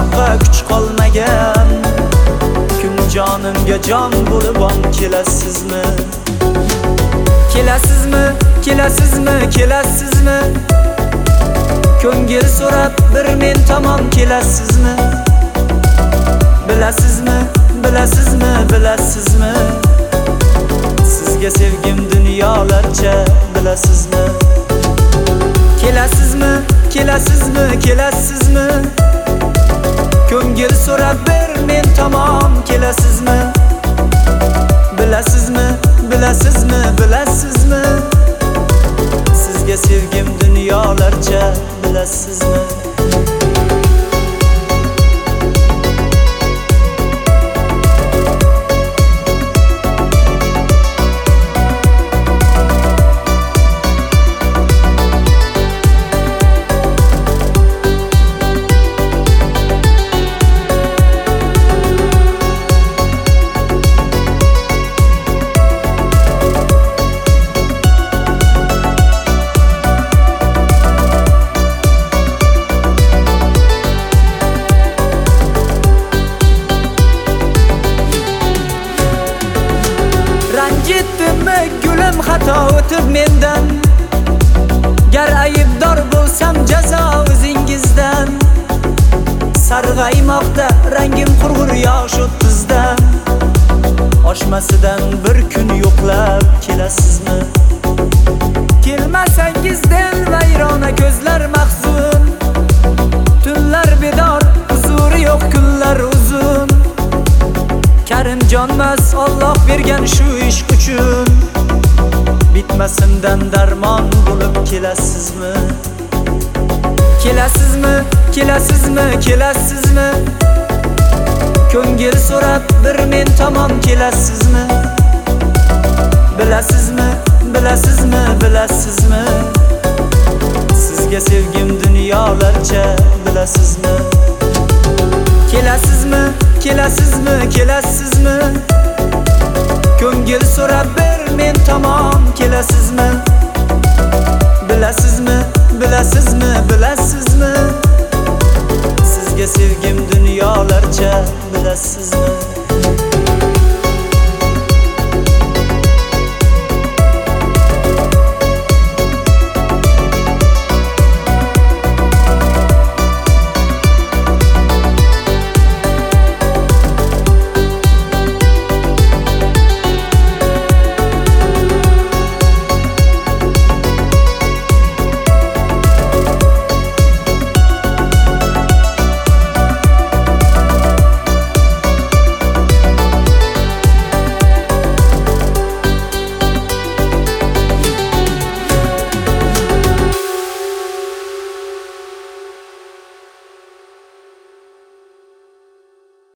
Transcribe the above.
boshqa kuch qolmagan. Kun jonimga jon bo'lib kelasizmi? Kelasizmi, kelasizmi, kelasizmi? Ko'ngil so'rab bir men tomon kelasizmi? Bilasizmi, bilasizmi, bilasizmi? Sizga sevgim dunyolarcha bilasizmi? Kelasizmi, kelasizmi, kelasizmi? Ko'ngil so'rab bir men tomon kelasizmi? Bilasizmi, bilasizmi, bilasizmi? Sizga sevgim dunyolarcha bilasizmi? Ranjitdimmi gulim xato o'tib mendan? Gar aybdor bo'lsam jazo o'zingizdan. Sarg'aymoqda rangim qurg'ur yosh o'ttizdan. Oshmasidan bir kun yo'qlab kelasizmi? Kelmasangiz del vayrona ko'zlar mahzun. Tunlar bedor, huzuri yo'q kunlar uzun. Karimjonmas Alloh bergan shu ish uchun. Bitmasindan darmon bo'lib kelasizmi? Kelasizmi, kelasizmi, kelasizmi? Ko'ngil so'rab bir men tomon kelasizmi? Bilasizmi, bilasizmi, bilasizmi? Sizga sevgim dunyolarcha bilasizmi? Kelasizmi, kelasizmi, kelasizmi? Ko'ngil so'rab bir men tomon kelasizmi? Bilasizmi, bilasizmi, bilasizmi? Sizga sevgim dunyolarcha bilasizmi?